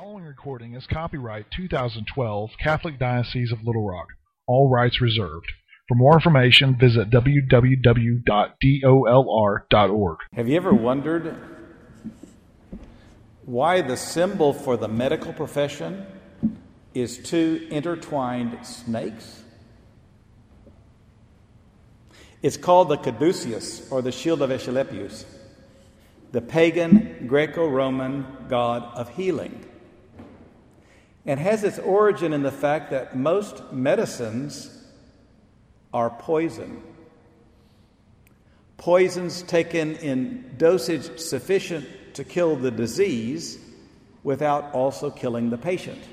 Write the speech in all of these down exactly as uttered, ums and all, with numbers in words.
following recording is copyright two thousand twelve Catholic Diocese of Little Rock. All rights reserved. For more information, visit w w w dot dolr dot org. Have you ever wondered why the symbol for the medical profession is two intertwined snakes? It's called the caduceus, or the shield of Asclepius, the pagan Greco-Roman god of healing. It has its origin in the fact that most medicines are poison. Poisons taken in dosage sufficient to kill the disease without also killing the patient.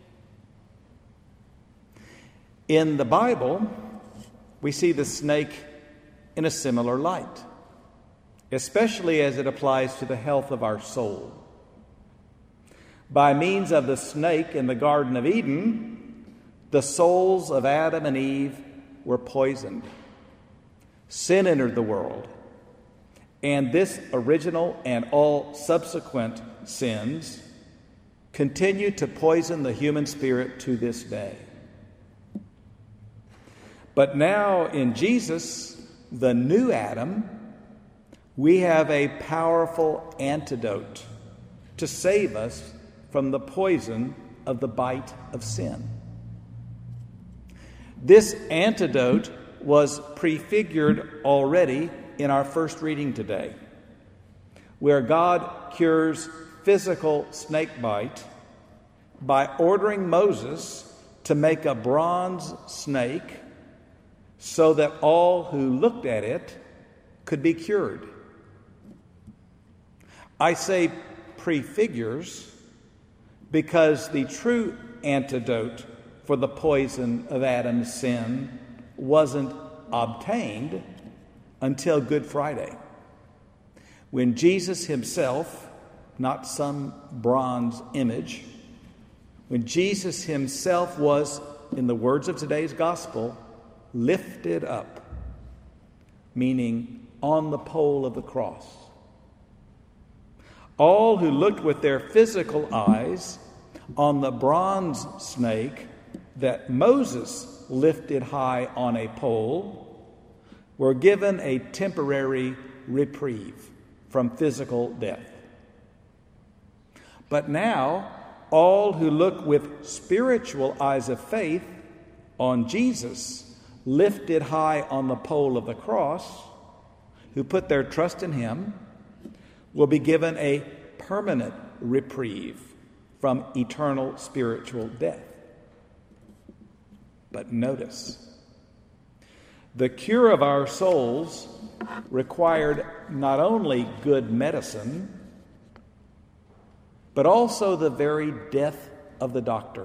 In the Bible, we see the snake in a similar light, especially as it applies to the health of our soul. By means of the snake in the Garden of Eden, the souls of Adam and Eve were poisoned. Sin entered the world, and this original and all subsequent sins continue to poison the human spirit to this day. But now in Jesus, the new Adam, we have a powerful antidote to save us from the poison of the bite of sin. This antidote was prefigured already in our first reading today, where God cures physical snake bite by ordering Moses to make a bronze snake so that all who looked at it could be cured. I say prefigures because the true antidote for the poison of Adam's sin wasn't obtained until Good Friday, when Jesus himself, not some bronze image, when Jesus himself was, in the words of today's gospel, lifted up, meaning on the pole of the cross. All who looked with their physical eyes on the bronze snake that Moses lifted high on a pole were given a temporary reprieve from physical death. But now, all who look with spiritual eyes of faith on Jesus lifted high on the pole of the cross, who put their trust in him, will be given a permanent reprieve from eternal spiritual death. But notice, the cure of our souls required not only good medicine, but also the very death of the doctor.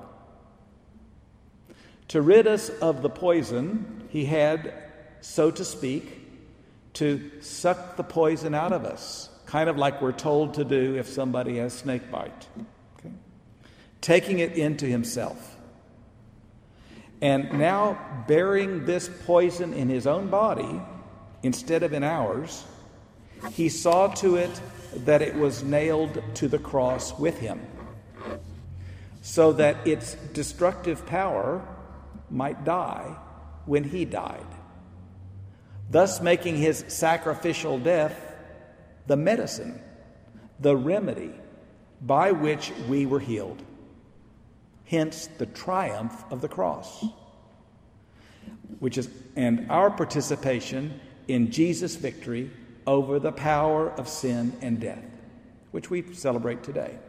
To rid us of the poison, he had, so to speak, to suck the poison out of us, kind of like we're told to do if somebody has snake bite. Okay? Taking it into himself. And now, bearing this poison in his own body instead of in ours, he saw to it that it was nailed to the cross with him, so that its destructive power might die when he died, thus making his sacrificial death the medicine, the remedy by which we were healed. Hence the triumph of the cross, which is and our participation in Jesus' victory over the power of sin and death, which we celebrate today.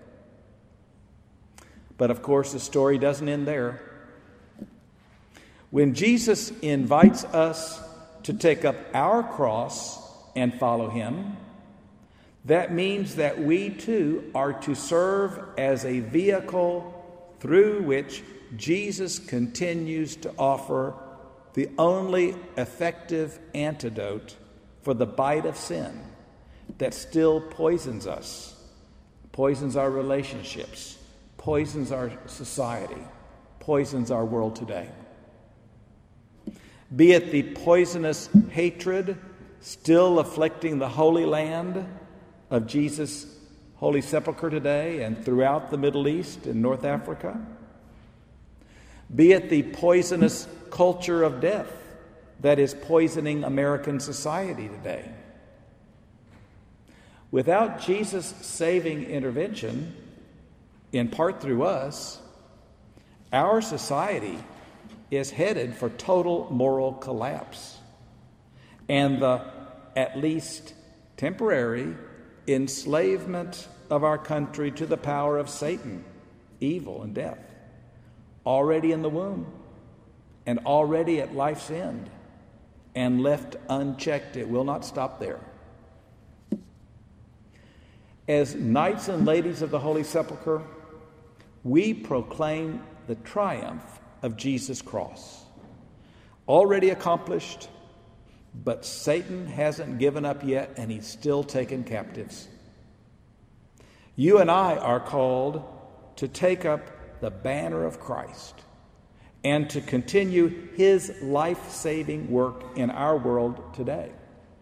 But of course, the story doesn't end there. When Jesus invites us to take up our cross and follow him, that means that we too are to serve as a vehicle through which Jesus continues to offer the only effective antidote for the bite of sin that still poisons us, poisons our relationships, poisons our society, poisons our world today. Be it the poisonous hatred still afflicting the Holy Land of Jesus' Holy Sepulchre today and throughout the Middle East and North Africa? Be it the poisonous culture of death that is poisoning American society today? Without Jesus' saving intervention, in part through us, our society is headed for total moral collapse and the, at least temporary, enslavement of our country to the power of Satan, evil, and death, already in the womb and already at life's end, and left unchecked, it will not stop there. As knights and ladies of the Holy Sepulchre, we proclaim the triumph of Jesus' cross, already accomplished, but Satan hasn't given up yet, and he's still taking captives. You and I are called to take up the banner of Christ and to continue his life-saving work in our world today.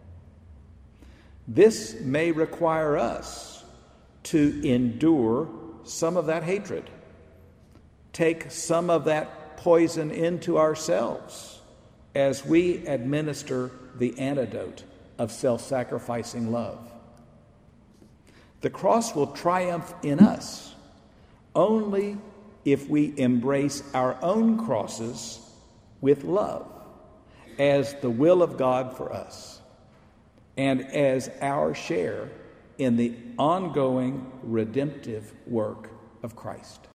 This may require us to endure some of that hatred, take some of that poison into ourselves as we administer the antidote of self-sacrificing love. The cross will triumph in us only if we embrace our own crosses with love as the will of God for us and as our share in the ongoing redemptive work of Christ.